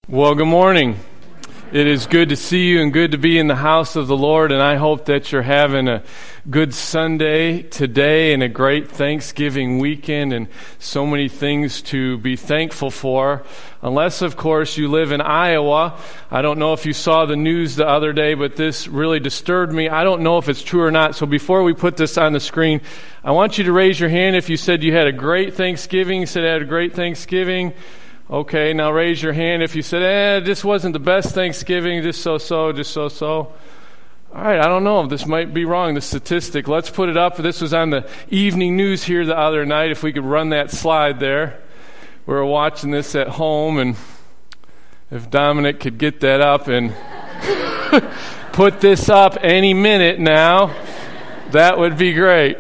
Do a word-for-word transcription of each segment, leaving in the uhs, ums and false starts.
Well, good morning. It is good to see you and good to be in the house of the Lord, and I hope that you're having a good Sunday today and a great Thanksgiving weekend and so many things to be thankful for. Unless, of course, you live in Iowa. I don't know if you saw the news the other day, but this really disturbed me. I don't know if it's true or not, so before we put this on the screen, I want you to raise your hand if you said you had a great Thanksgiving, you said I had a great Thanksgiving. Okay, now raise your hand if you said, eh, this wasn't the best Thanksgiving, just so-so, just so-so. All right, I don't know. This might be wrong, the statistic. Let's put it up. This was on the evening news here the other night. If we could run that slide there. We were watching this at home, and if Dominic could get that up and put this up any minute now, that would be great.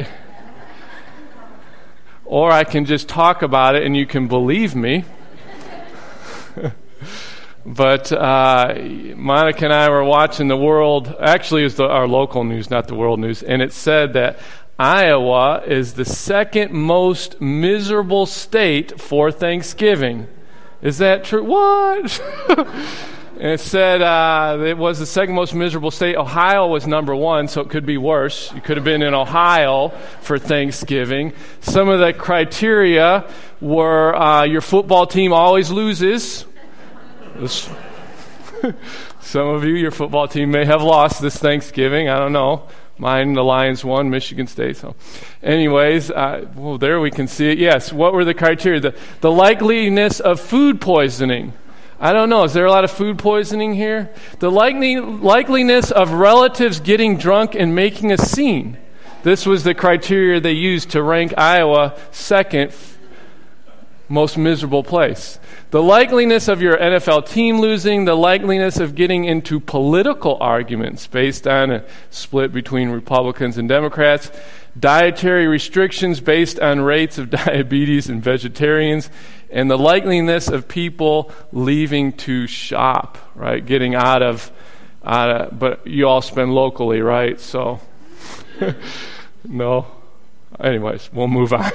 Or I can just talk about it and you can believe me. But uh, Monica and I were watching the world, actually it was the, our local news, not the world news, and it said that Iowa is the second most miserable state for Thanksgiving. Is that true? What? And it said uh, it was the second most miserable state. Ohio was number one, so it could be worse. You could have been in Ohio for Thanksgiving. Some of the criteria were uh, your football team always loses. Some of you, your football team may have lost this Thanksgiving. I don't know. Mine, the Lions won, Michigan State. So, anyways, uh, well, there we can see it. Yes, what were the criteria? The, the likeliness of food poisoning. I don't know. Is there a lot of food poisoning here? The likely, likeliness of relatives getting drunk and making a scene. This was the criteria they used to rank Iowa second most miserable place. The likeliness of your N F L team losing, the likeliness of getting into political arguments based on a split between Republicans and Democrats, dietary restrictions based on rates of diabetes and vegetarians, and the likeliness of people leaving to shop, right? Getting out of, out of but you all spend locally, right? So, no. Anyways, we'll move on.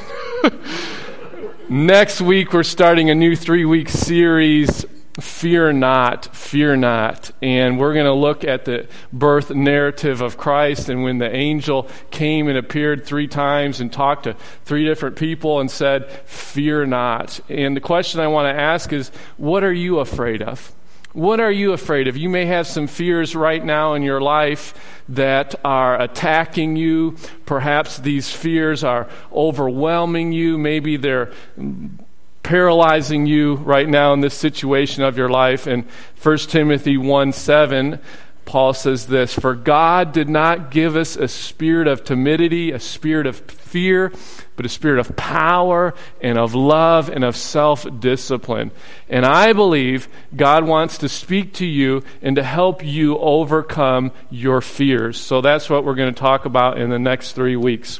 Next week, we're starting a new three-week series, Fear Not, Fear Not. And we're going to look at the birth narrative of Christ and when the angel came and appeared three times and talked to three different people and said, fear not. And the question I want to ask is, what are you afraid of? What are you afraid of? You may have some fears right now in your life that are attacking you. Perhaps these fears are overwhelming you. Maybe they're paralyzing you right now in this situation of your life. And First Timothy one seven, Paul says this, "For God did not give us a spirit of timidity, a spirit of fear, but a spirit of power and of love and of self-discipline." And I believe God wants to speak to you and to help you overcome your fears. So that's what we're going to talk about in the next three weeks.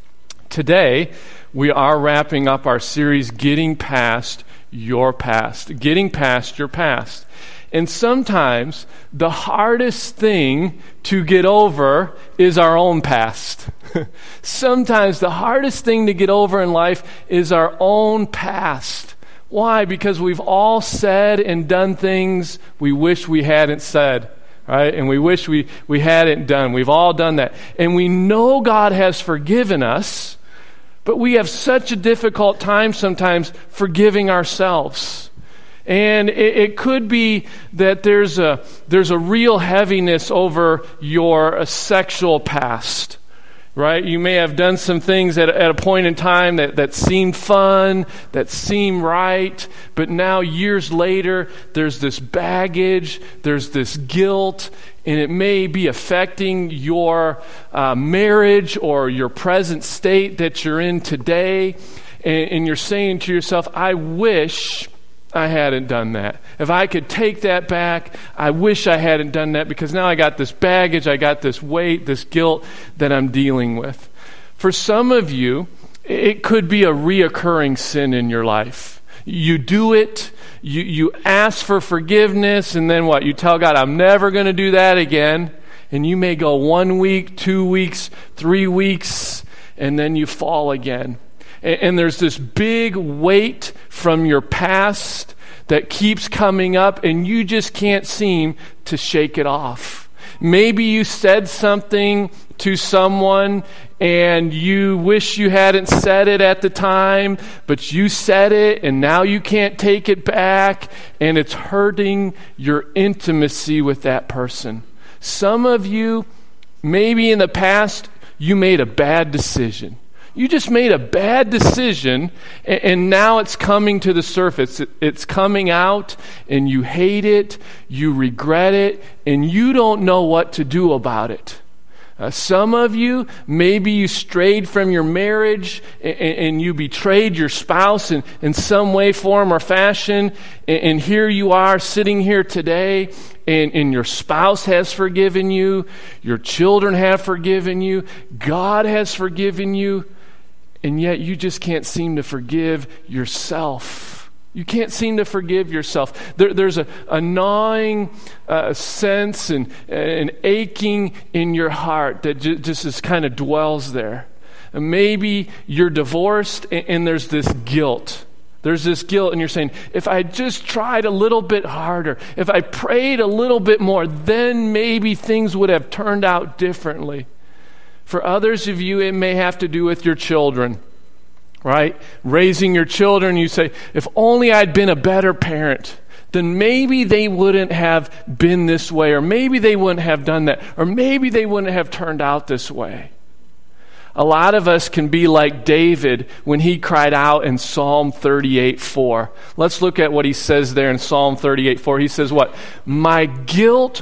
Today, we are wrapping up our series, Getting Past Your Past. Getting Past Your Past. And sometimes the hardest thing to get over is our own past. Sometimes the hardest thing to get over in life is our own past. Why? Because we've all said and done things we wish we hadn't said, right? And we wish we, we hadn't done. We've all done that. And we know God has forgiven us, but we have such a difficult time sometimes forgiving ourselves. And it, it could be that there's a there's a real heaviness over your uh, sexual past, right? You may have done some things at, at a point in time that, that seemed fun, that seemed right, but now years later, there's this baggage, there's this guilt, and it may be affecting your uh, marriage or your present state that you're in today, and, and you're saying to yourself, I wish I hadn't done that. If I could take that back, I wish I hadn't done that because now I got this baggage, I got this weight, this guilt that I'm dealing with. For some of you, it could be a reoccurring sin in your life. You do it, you, you ask for forgiveness, and then what? You tell God, I'm never going to do that again. And you may go one week, two weeks, three weeks, and then you fall again. And there's this big weight from your past that keeps coming up and you just can't seem to shake it off. Maybe you said something to someone and you wish you hadn't said it at the time, but you said it and now you can't take it back, and it's hurting your intimacy with that person. Some of you, maybe in the past, you made a bad decision. You just made a bad decision, and, and now it's coming to the surface. It, it's coming out, and you hate it, you regret it, and you don't know what to do about it. Uh, some of you, maybe you strayed from your marriage and, and you betrayed your spouse in, in some way, form, or fashion, and, and here you are sitting here today, and, and your spouse has forgiven you, your children have forgiven you, God has forgiven you, and yet you just can't seem to forgive yourself. You can't seem to forgive yourself. There, there's a, a gnawing uh, sense and an aching in your heart that ju- just is kind of dwells there. And maybe you're divorced and, and there's this guilt. There's this guilt and you're saying, if I just tried a little bit harder, if I prayed a little bit more, then maybe things would have turned out differently. For others of you, it may have to do with your children. Right? Raising your children, you say, if only I'd been a better parent, then maybe they wouldn't have been this way, or maybe they wouldn't have done that, or maybe they wouldn't have turned out this way. A lot of us can be like David when he cried out in Psalm thirty-eight four. Let's look at what he says there in Psalm thirty-eight four. He says what? My guilt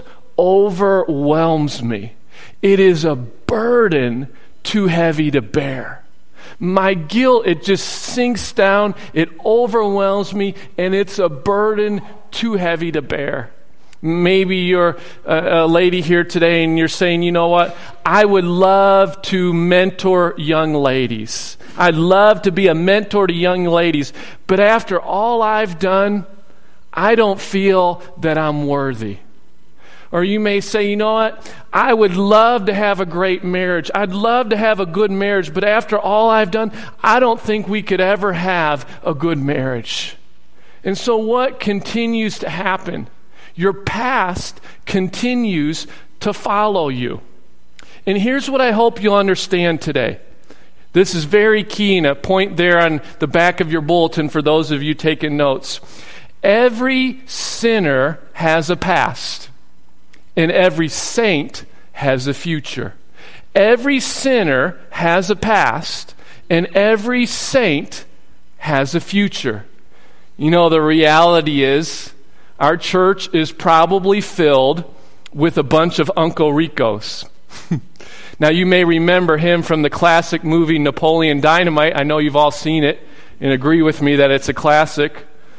overwhelms me. It is a burden too heavy to bear. My guilt, it just sinks down, it overwhelms me, and it's a burden too heavy to bear. Maybe you're a, a lady here today and you're saying, you know what, I would love to mentor young ladies. I'd love to be a mentor to young ladies, but after all I've done, I don't feel that I'm worthy. Or you may say, you know what, I would love to have a great marriage. I'd love to have a good marriage, but after all I've done, I don't think we could ever have a good marriage. And so what continues to happen? Your past continues to follow you. And here's what I hope you'll understand today. This is very key, and a point there on the back of your bulletin for those of you taking notes. Every sinner has a past. And every saint has a future. Every sinner has a past, and every saint has a future. You know, the reality is, our church is probably filled with a bunch of Uncle Ricos. Now, you may remember him from the classic movie Napoleon Dynamite. I know you've all seen it and agree with me that it's a classic.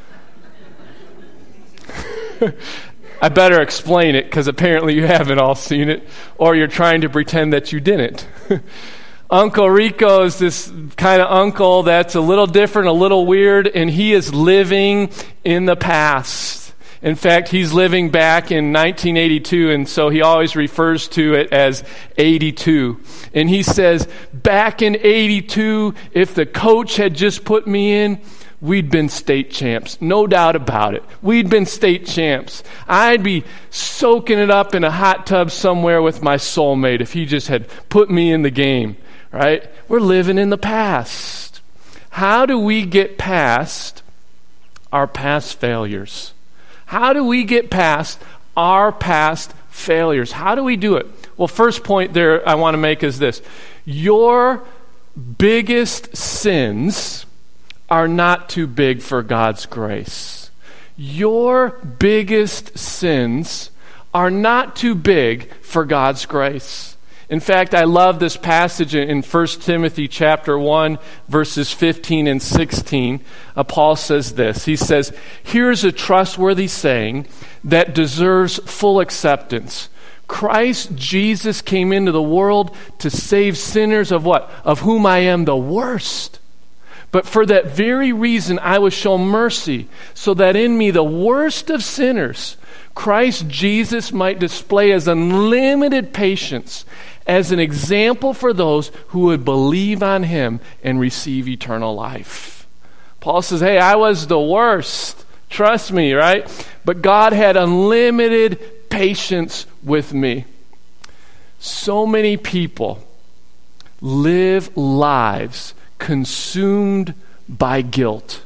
I better explain it because apparently you haven't all seen it, or you're trying to pretend that you didn't. Uncle Rico is this kind of uncle that's a little different, a little weird, and he is living in the past. In fact, he's living back in nineteen eighty-two, and so he always refers to it as eighty-two. And he says, back in eighty-two, if the coach had just put me in, we'd been state champs, no doubt about it. We'd been state champs. I'd be soaking it up in a hot tub somewhere with my soulmate if he just had put me in the game, right? We're living in the past. How do we get past our past failures? How do we get past our past failures? How do we do it? Well, first point there I want to make is this. Your biggest sins are not too big for God's grace. Your biggest sins are not too big for God's grace. In fact, I love this passage in First Timothy chapter one, verses fifteen and sixteen. Uh, Paul says this. He says, here's a trustworthy saying that deserves full acceptance. Christ Jesus came into the world to save sinners of what? Of whom I am the worst. But for that very reason, I was shown mercy, so that in me, the worst of sinners, Christ Jesus might display as unlimited patience, as an example for those who would believe on him and receive eternal life. Paul says, hey, I was the worst. Trust me, right? But God had unlimited patience with me. So many people live lives consumed by guilt.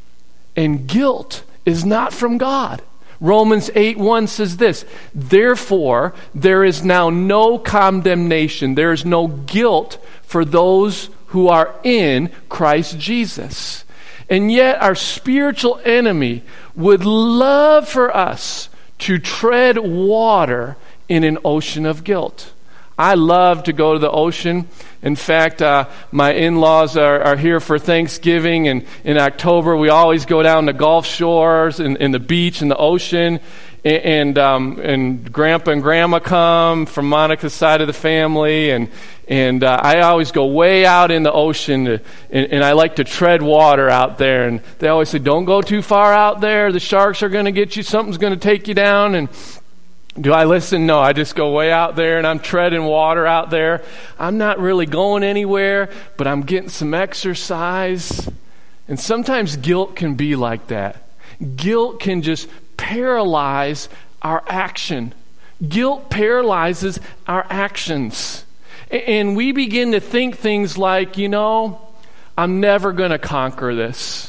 And guilt is not from God. Romans eight one says this, therefore, there is now no condemnation. There is no guilt for those who are in Christ Jesus. And yet our spiritual enemy would love for us to tread water in an ocean of guilt. I love to go to the ocean. In fact, uh, my in-laws are, are here for Thanksgiving, and in October we always go down to Gulf Shores and, and the beach and the ocean. And and, um, and Grandpa and Grandma come from Monica's side of the family, and and uh, I always go way out in the ocean, to, and, and I like to tread water out there. And they always say, "Don't go too far out there. The sharks are going to get you. Something's going to take you down." And do I listen? No, I just go way out there and I'm treading water out there. I'm not really going anywhere, but I'm getting some exercise. And sometimes guilt can be like that. Guilt can just paralyze our action. Guilt paralyzes our actions. And we begin to think things like, you know, I'm never going to conquer this.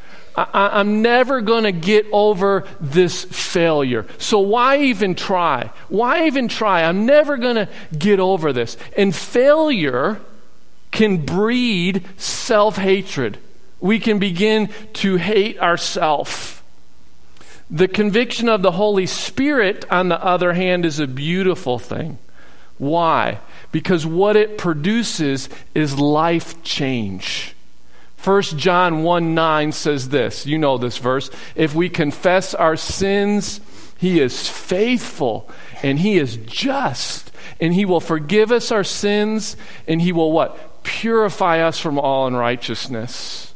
I, I'm never going to get over this failure. So why even try? Why even try? I'm never going to get over this. And failure can breed self-hatred. We can begin to hate ourselves. The conviction of the Holy Spirit, on the other hand, is a beautiful thing. Why? Because what it produces is life change. First John one nine says this. You know this verse. If we confess our sins, He is faithful and He is just. And He will forgive us our sins, and He will what? Purify us from all unrighteousness.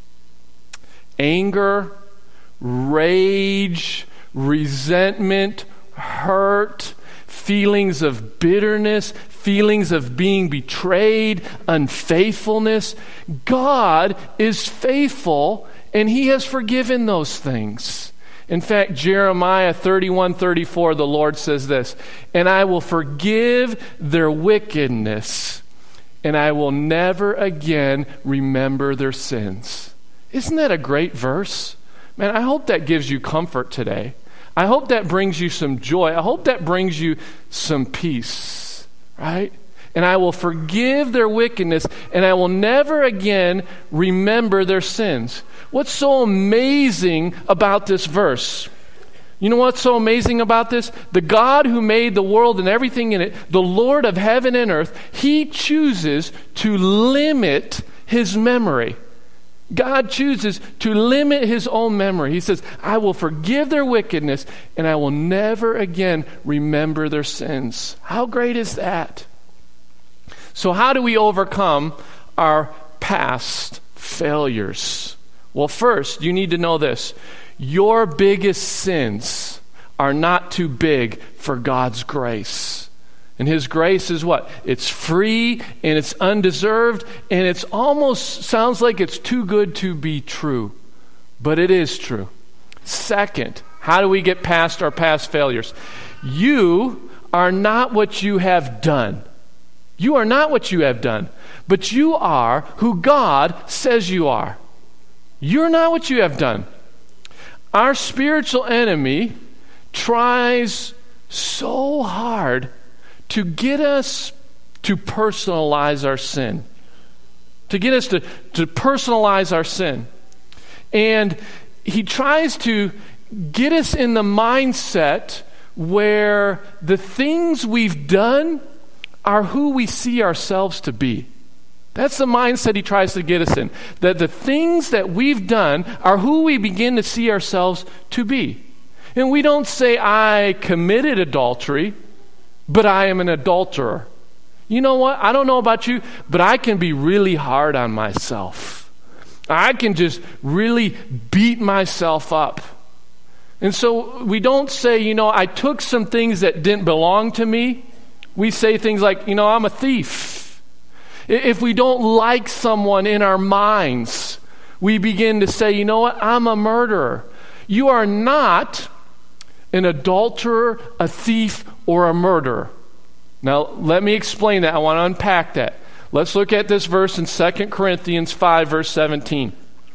Anger, rage, resentment, hurt, feelings of bitterness, feelings of being betrayed, unfaithfulness. God is faithful, and He has forgiven those things. In fact, Jeremiah thirty-one thirty-four, the Lord says this, and I will forgive their wickedness, and I will never again remember their sins. Isn't that a great verse? Man, I hope that gives you comfort today. I hope that brings you some joy. I hope that brings you some peace, right? And I will forgive their wickedness, and I will never again remember their sins. What's so amazing about this verse? You know what's so amazing about this? The God who made the world and everything in it, the Lord of heaven and earth, He chooses to limit His memory. God chooses to limit His own memory. He says, I will forgive their wickedness, and I will never again remember their sins. How great is that? So how do we overcome our past failures? Well, first, you need to know this. Your biggest sins are not too big for God's grace. And His grace is what? It's free, and it's undeserved, and it's almost sounds like it's too good to be true. But it is true. Second, how do we get past our past failures? You are not what you have done. You are not what you have done, but you are who God says you are. You're not what you have done. Our spiritual enemy tries so hard to get us to personalize our sin. To get us to, to personalize our sin. And he tries to get us in the mindset where the things we've done are who we see ourselves to be. That's the mindset he tries to get us in. That the things that we've done are who we begin to see ourselves to be. And we don't say, I committed adultery, but I am an adulterer. You know what? I don't know about you, but I can be really hard on myself. I can just really beat myself up. And so we don't say, you know, I took some things that didn't belong to me. We say things like, you know, I'm a thief. If we don't like someone in our minds, we begin to say, you know what? I'm a murderer. You are not an adulterer, a thief, or a murderer. Now, let me explain that. I want to unpack that. Let's look at this verse in Second Corinthians five, verse seventeen.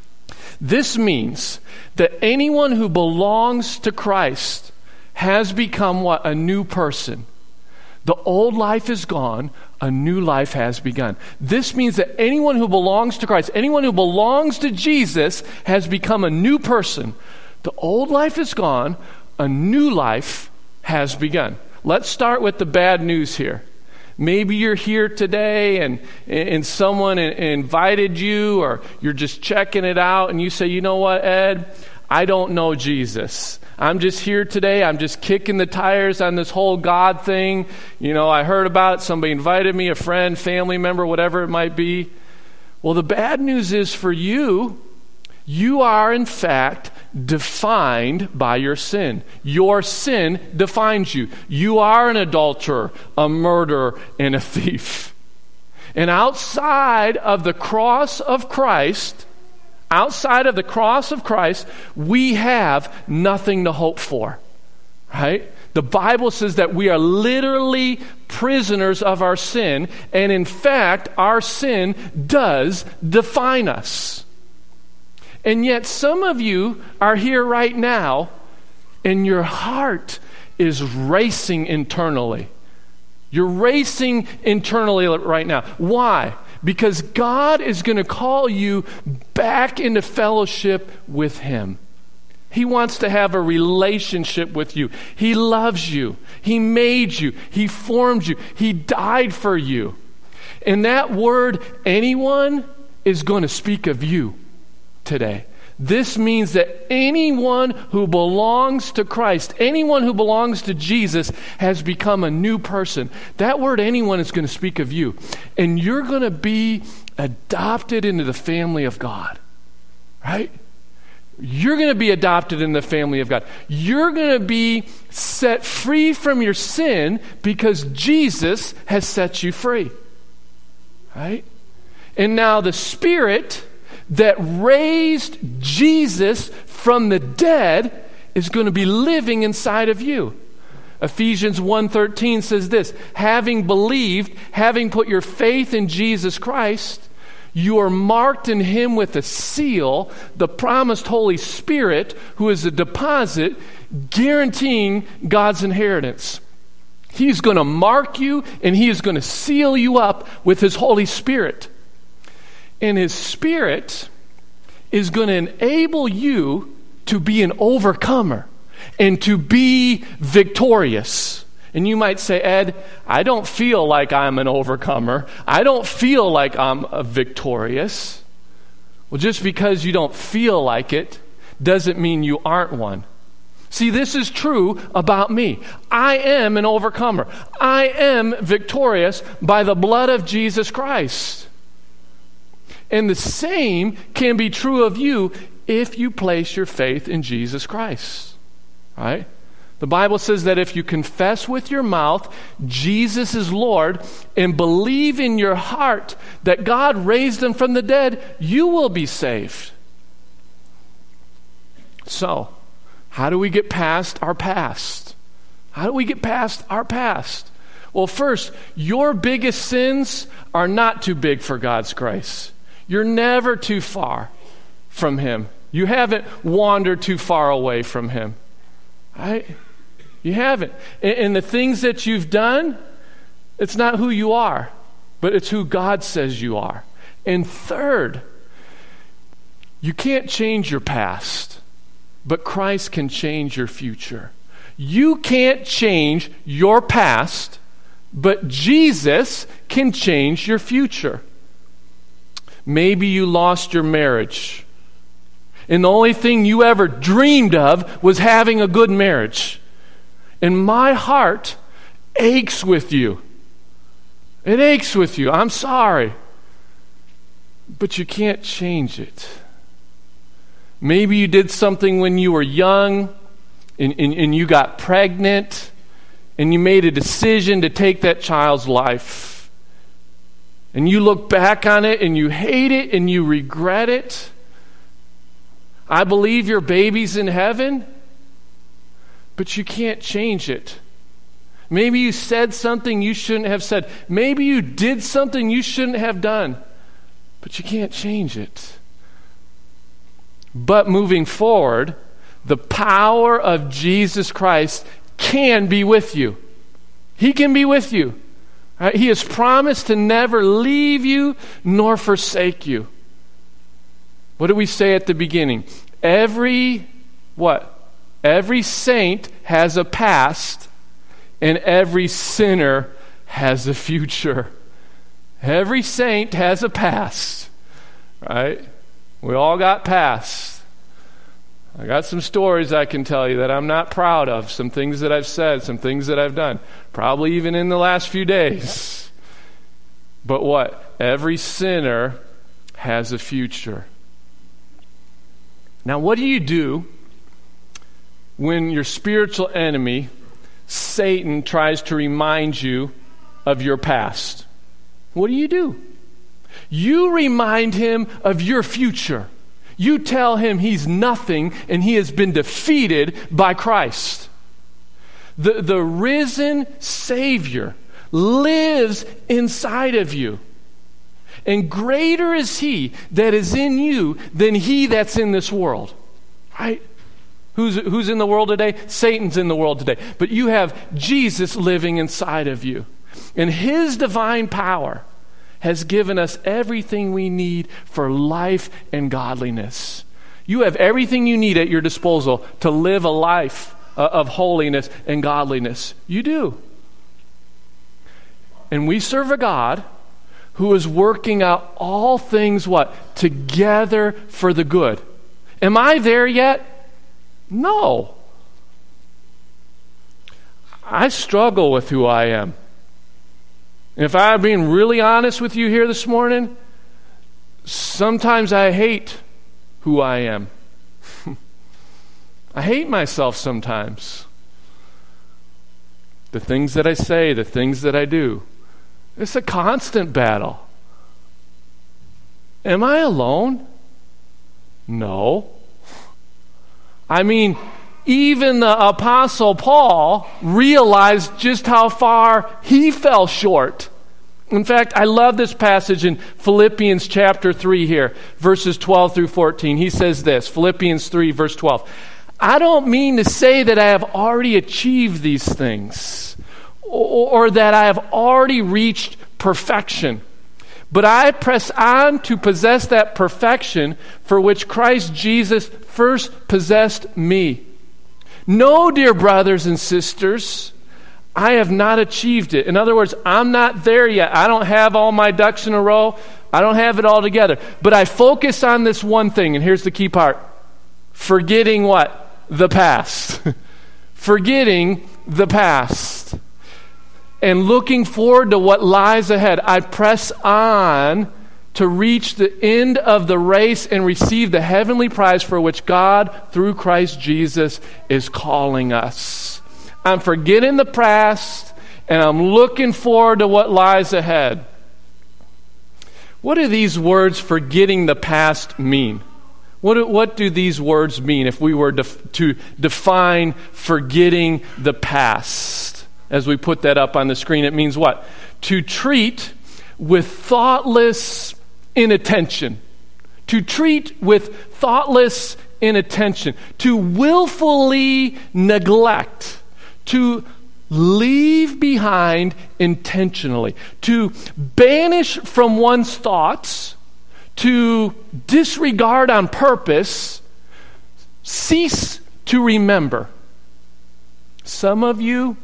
This means that anyone who belongs to Christ has become what? A new person. The old life is gone, a new life has begun. This means that anyone who belongs to Christ, anyone who belongs to Jesus, has become a new person. The old life is gone, a new life has begun. Let's start with the bad news here. Maybe you're here today and, and someone invited you, or you're just checking it out, and you say, you know what, Ed? I don't know Jesus. I'm just here today. I'm just kicking the tires on this whole God thing. You know, I heard about it. Somebody invited me, a friend, family member, whatever it might be. Well, the bad news is for you, you are in fact defined by your sin. Your sin defines you. You are an adulterer, a murderer, and a thief. And outside of the cross of Christ, outside of the cross of Christ, we have nothing to hope for. Right? The Bible says that we are literally prisoners of our sin, and in fact, our sin does define us. And yet some of you are here right now, and your heart is racing internally. You're racing internally right now. Why? Because God is going to call you back into fellowship with Him. He wants to have a relationship with you. He loves you. He made you. He formed you. He died for you. And that word, anyone, is going to speak of you today. This means that anyone who belongs to Christ, anyone who belongs to Jesus, has become a new person. That word anyone is going to speak of you. And you're going to be adopted into the family of God. Right? You're going to be adopted in the family of God. You're going to be set free from your sin because Jesus has set you free. Right? And now the Spirit that raised Jesus from the dead is going to be living inside of you. Ephesians one thirteen says this, having believed, having put your faith in Jesus Christ, you are marked in Him with a seal, the promised Holy Spirit, who is a deposit guaranteeing God's inheritance. He's going to mark you, and He is going to seal you up with His Holy Spirit. And His Spirit is going to enable you to be an overcomer and to be victorious. And you might say, Ed, I don't feel like I'm an overcomer. I don't feel like I'm a victorious. Well, just because you don't feel like it doesn't mean you aren't one. See, this is true about me. I am an overcomer. I am victorious by the blood of Jesus Christ. And the same can be true of you if you place your faith in Jesus Christ. Right? The Bible says that if you confess with your mouth Jesus is Lord and believe in your heart that God raised Him from the dead, you will be saved. So, how do we get past our past? How do we get past our past? Well, first, your biggest sins are not too big for God's grace. You're never too far from Him. You haven't wandered too far away from Him. Right? You haven't. And, and the things that you've done, it's not who you are, but it's who God says you are. And third, you can't change your past, but Christ can change your future. You can't change your past, but Jesus can change your future. Maybe you lost your marriage, and the only thing you ever dreamed of was having a good marriage. And my heart aches with you. It aches with you. I'm sorry. But you can't change it. Maybe you did something when you were young, and, and, and you got pregnant, and you made a decision to take that child's life. And you look back on it and you hate it and you regret it. I believe your baby's in heaven, but you can't change it. Maybe you said something you shouldn't have said. Maybe you did something you shouldn't have done, but you can't change it. But moving forward, the power of Jesus Christ can be with you. He can be with you. Right? He has promised to never leave you nor forsake you. What did we say at the beginning? Every, what? Every saint has a past, and every sinner has a future. Every saint has a past, right? We all got past. I got some stories I can tell you that I'm not proud of, some things that I've said, some things that I've done, probably even in the last few days. But what? Every sinner has a future. Now, what do you do when your spiritual enemy, Satan, tries to remind you of your past? What do you do? You remind him of your future. You tell him he's nothing and he has been defeated by Christ. The, the risen Savior lives inside of you. And greater is he that is in you than he that's in this world. Right? Who's, who's in the world today? Satan's in the world today. But you have Jesus living inside of you. And his divine power has given us everything we need for life and godliness. You have everything you need at your disposal to live a life uh, of holiness and godliness. You do. And we serve a God who is working out all things, what? Together for the good. Am I there yet? No. I struggle with who I am. And if I'm being really honest with you here this morning, sometimes I hate who I am. I hate myself sometimes. The things that I say, the things that I do. It's a constant battle. Am I alone? No. I mean, even the Apostle Paul realized just how far he fell short. In fact, I love this passage in Philippians chapter three here, verses twelve through fourteen. He says this, Philippians three, verse twelve. I don't mean to say that I have already achieved these things, or, or that I have already reached perfection. But I press on to possess that perfection for which Christ Jesus first possessed me. No, dear brothers and sisters, I have not achieved it. In other words, I'm not there yet. I don't have all my ducks in a row. I don't have it all together. But I focus on this one thing, and here's the key part. Forgetting what? The past. Forgetting the past. And looking forward to what lies ahead. I press on to reach the end of the race and receive the heavenly prize for which God, through Christ Jesus, is calling us. I'm forgetting the past, and I'm looking forward to what lies ahead. What do these words, forgetting the past, mean? What do, what do these words mean if we were def- to define forgetting the past? As we put that up on the screen, it means what? To treat with thoughtless inattention. To treat with thoughtless inattention. To willfully neglect. To leave behind intentionally. To banish from one's thoughts. To disregard on purpose. Cease to remember. Some of you,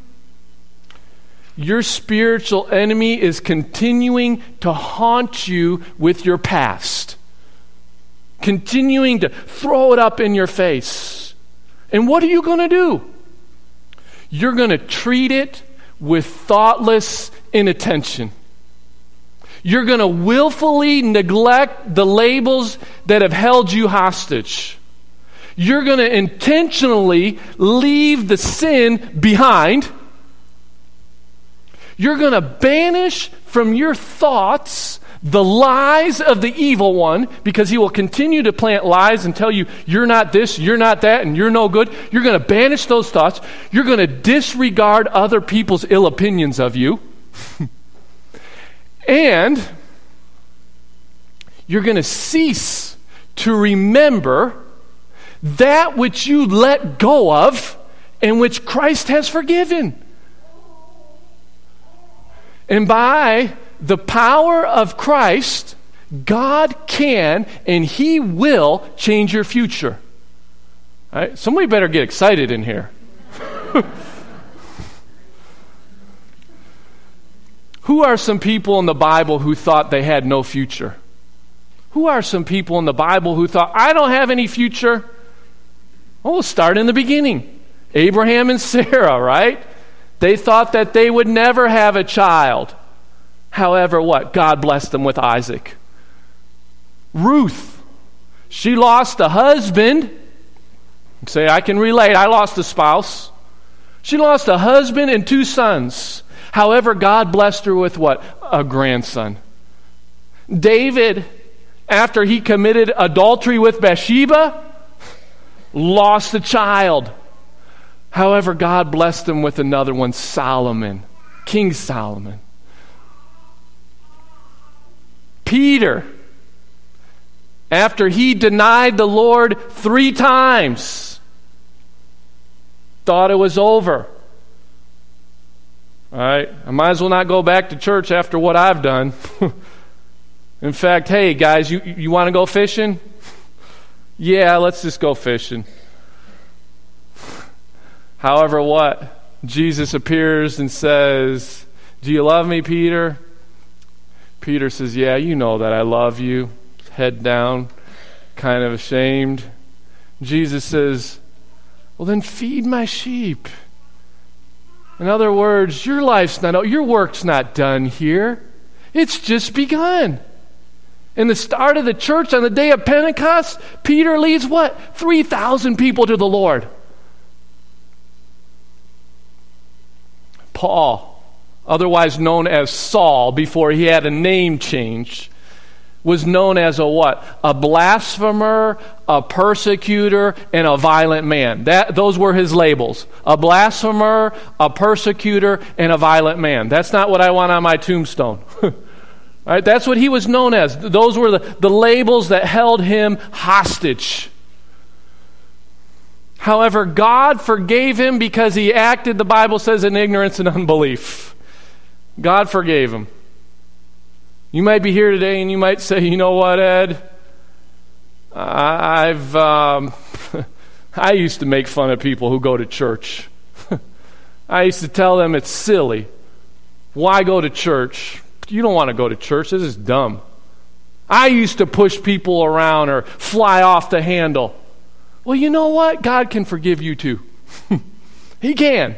your spiritual enemy is continuing to haunt you with your past. Continuing to throw it up in your face. And what are you going to do? You're going to treat it with thoughtless inattention. You're going to willfully neglect the labels that have held you hostage. You're going to intentionally leave the sin behind. You're going to banish from your thoughts The lies of the evil one, because he will continue to plant lies and tell you, you're not this, you're not that, and you're no good. You're going to banish those thoughts. You're going to disregard other people's ill opinions of you. And you're going to cease to remember that which you let go of and which Christ has forgiven. And by the power of Christ, God can and He will change your future. All right? Somebody better get excited in here. Who are some people in the Bible who thought they had no future? Who are some people in the Bible who thought, I don't have any future? Well, we'll start in the beginning. Abraham and Sarah, right? They thought that they would never have a child. However, what? God blessed them with Isaac. Ruth, she lost a husband. Say, I can relate. I lost a spouse. She lost a husband and two sons. However, God blessed her with what? A grandson. David, after he committed adultery with Bathsheba, lost a child. However, God blessed him with another one, Solomon, King Solomon. Peter, after he denied the Lord three times, thought it was over. All right, I might as well not go back to church after what I've done. In fact, hey guys, you, you want to go fishing? Yeah, let's just go fishing. However, what? Jesus appears and says, do you love me, Peter? Peter says, yeah, you know that I love you. Head down, kind of ashamed. Jesus says, well, then feed my sheep. In other words, your life's not, your work's not done here. It's just begun. In the start of the church on the day of Pentecost, Peter leads what? three thousand people to the Lord. Paul, otherwise known as Saul before he had a name change, was known as a what? A blasphemer, a persecutor, and a violent man. That those were his labels. A blasphemer, a persecutor, and a violent man. That's not what I want on my tombstone. All right, that's what he was known as. Those were the, the labels that held him hostage. However, God forgave him because he acted, the Bible says, in ignorance and unbelief. God forgave him. You might be here today and you might say, you know what, Ed? I've um, I used to make fun of people who go to church. I used to tell them it's silly. Why go to church? You don't want to go to church. This is dumb. I used to push people around or fly off the handle. Well, you know what? God can forgive you too. He can.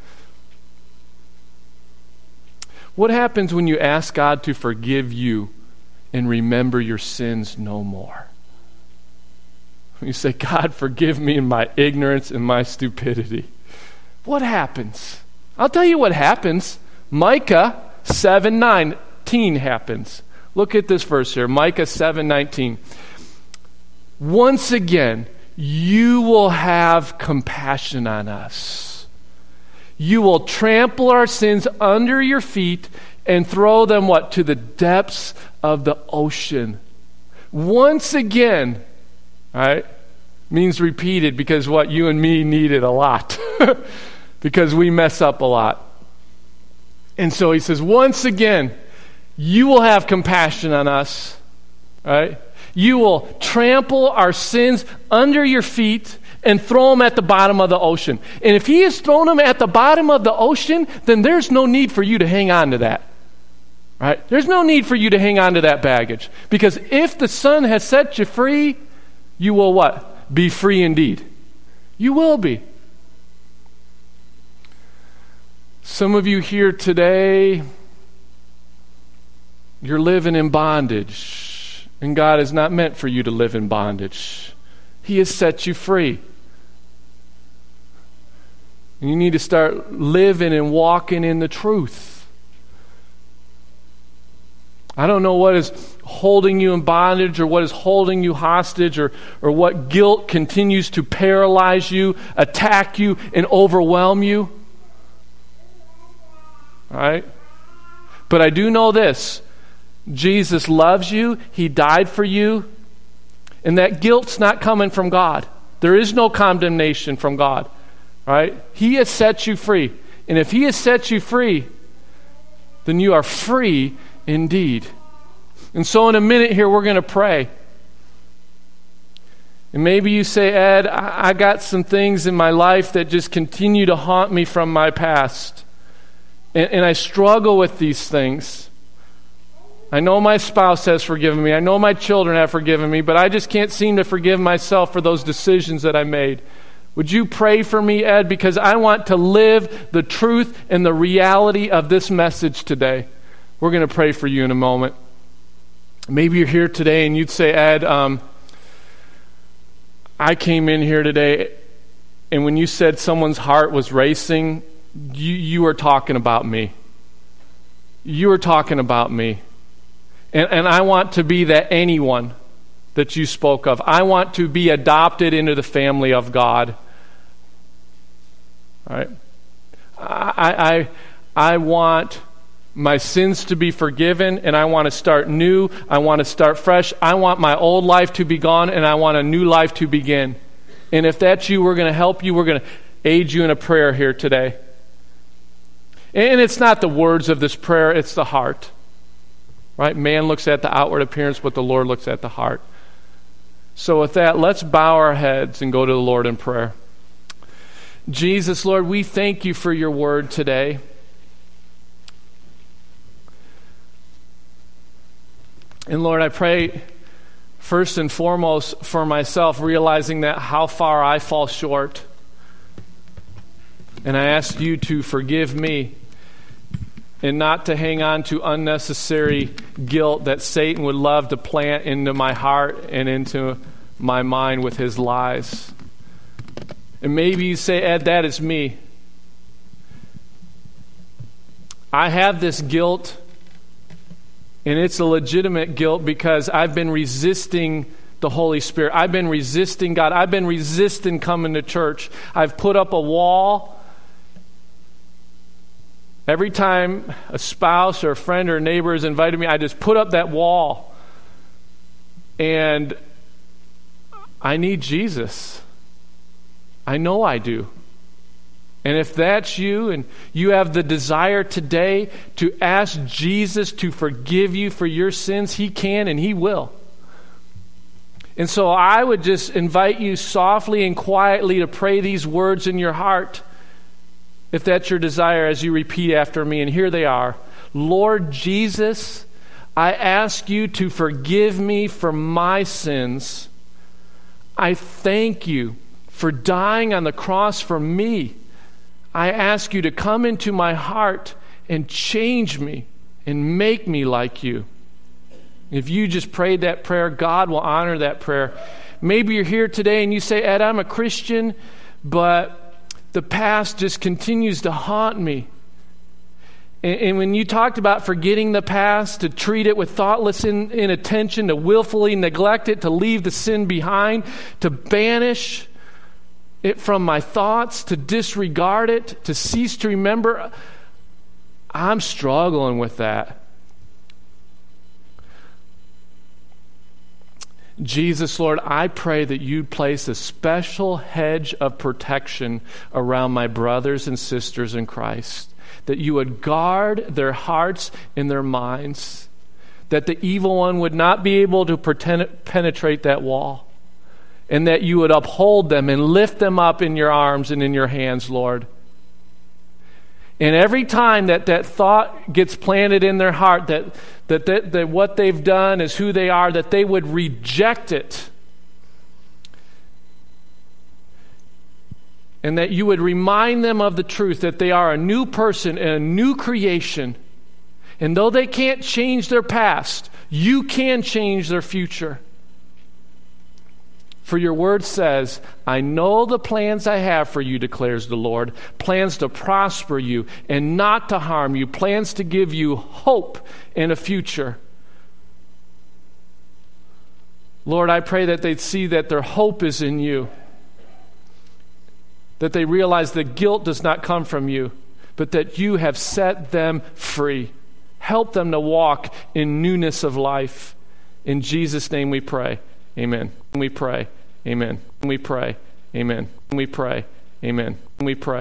What happens when you ask God to forgive you and remember your sins no more? You say, God, forgive me in my ignorance and my stupidity. What happens? I'll tell you what happens. Micah seven nineteen happens. Look at this verse here. Micah seven nineteen. Once again, you will have compassion on us. You will trample our sins under your feet and throw them what? To the depths of the ocean. Once again, all right, means repeated because what? You and me need it a lot. Because we mess up a lot. And so he says, once again, you will have compassion on us. All right? You will trample our sins under your feet and throw them at the bottom of the ocean. And if he has thrown them at the bottom of the ocean, then there's no need for you to hang on to that. Right? There's no need for you to hang on to that baggage. Because if the Son has set you free, you will what? Be free indeed. You will be. Some of you here today, you're living in bondage. And God is not meant for you to live in bondage. He has set you free. And you need to start living and walking in the truth. I don't know what is holding you in bondage or what is holding you hostage or, or what guilt continues to paralyze you, attack you, and overwhelm you. All right? But I do know this. Jesus loves you. He died for you. And that guilt's not coming from God. There is no condemnation from God. All right? He has set you free. And if He has set you free, then you are free indeed. And so in a minute here, we're going to pray. And maybe you say, Ed, I, I got some things in my life that just continue to haunt me from my past. And, and I struggle with these things. I know my spouse has forgiven me. I know my children have forgiven me, but I just can't seem to forgive myself for those decisions that I made. Would you pray for me, Ed? Because I want to live the truth and the reality of this message today. We're going to pray for you in a moment. Maybe you're here today and you'd say, Ed, um, I came in here today, and when you said someone's heart was racing, you, you were talking about me. You were talking about me. And, and I want to be that anyone that you spoke of. I want to be adopted into the family of God. All right? I, I, I want my sins to be forgiven, and I want to start new. I want to start fresh. I want my old life to be gone, and I want a new life to begin. And if that's you, we're going to help you. We're going to aid you in a prayer here today. And it's not the words of this prayer, it's the heart. Right? Man looks at the outward appearance, but the Lord looks at the heart. So with that, let's bow our heads and go to the Lord in prayer. Jesus, Lord, we thank you for your word today. And Lord, I pray first and foremost for myself, realizing that how far I fall short. And I ask you to forgive me and not to hang on to unnecessary guilt that Satan would love to plant into my heart and into my mind with his lies. And maybe you say, Ed, that is me. I have this guilt, and it's a legitimate guilt because I've been resisting the Holy Spirit. I've been resisting God. I've been resisting coming to church. I've put up a wall. Every time a spouse or a friend or a neighbor has invited me, I just put up that wall. And I need Jesus. I know I do. And if that's you and you have the desire today to ask Jesus to forgive you for your sins, He can and He will. And so I would just invite you softly and quietly to pray these words in your heart, if that's your desire, as you repeat after me. And here they are. Lord Jesus, I ask you to forgive me for my sins. I thank you for dying on the cross for me. I ask you to come into my heart and change me and make me like you. If you just prayed that prayer, God will honor that prayer. Maybe you're here today and you say, Ed, I'm a Christian, but the past just continues to haunt me. And, and when you talked about forgetting the past, to treat it with thoughtless in, inattention, to willfully neglect it, to leave the sin behind, to banish it from my thoughts, to disregard it, to cease to remember, I'm struggling with that. Jesus, Lord, I pray that you'd place a special hedge of protection around my brothers and sisters in Christ, that you would guard their hearts and their minds, that the evil one would not be able to pretend, penetrate that wall, and that you would uphold them and lift them up in your arms and in your hands, Lord. And every time that that thought gets planted in their heart that, that, that, that what they've done is who they are, that they would reject it. And that you would remind them of the truth that they are a new person and a new creation. And though they can't change their past, you can change their future. For your word says, I know the plans I have for you, declares the Lord. Plans to prosper you and not to harm you. Plans to give you hope and a future. Lord, I pray that they'd see that their hope is in you, that they realize that guilt does not come from you, but that you have set them free. Help them to walk in newness of life. In Jesus' name we pray. Amen. We pray. Amen. We pray. Amen. We pray. Amen. We pray.